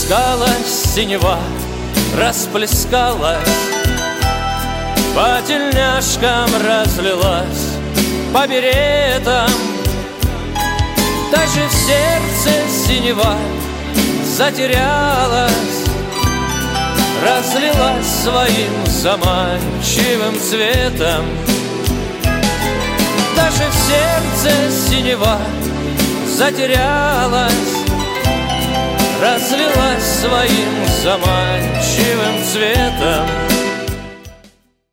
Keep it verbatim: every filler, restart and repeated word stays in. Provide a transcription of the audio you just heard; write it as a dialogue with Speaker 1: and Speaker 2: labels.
Speaker 1: Расплескалась синева, расплескалась, по тельняшкам разлилась, по беретам. Даже в сердце синева затерялась, разлилась своим заманчивым цветом. Даже в сердце синева затерялась, разлилась своим заманчивым цветом.